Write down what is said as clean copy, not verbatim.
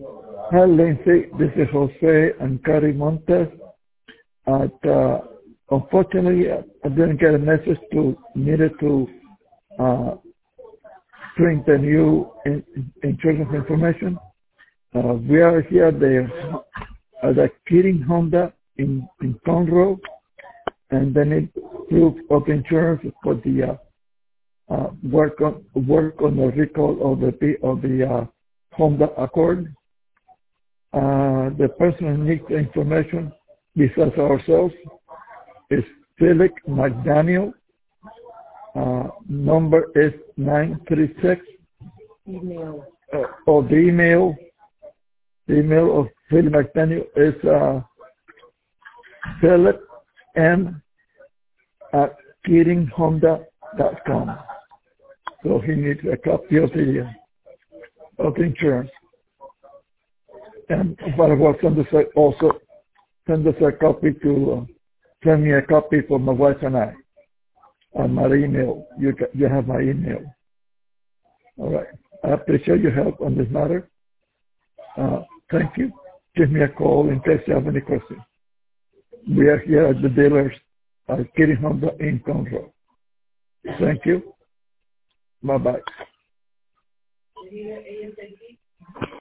Hi, Lindsay. This is Jose and Cari Montes. Unfortunately, I didn't get a message needed to print the new insurance information. We are here at the Keating Honda in Conroe, and they need proof of insurance for the work on the recall of the Honda Accord. The person who needs the information besides ourselves is Philip McDaniel. Number is 936. Email. The email of Philip McDaniel is philip@keatinghonda.com. So he needs a copy of the insurance. And but I will send us also send us a copy to send me a copy for my wife and I on my email. You have my email. All right. I appreciate your help on this matter. Thank you. Give me a call in case you have any questions. We are here at the dealers at Keating Honda in Conroe. Thank you. Bye-bye.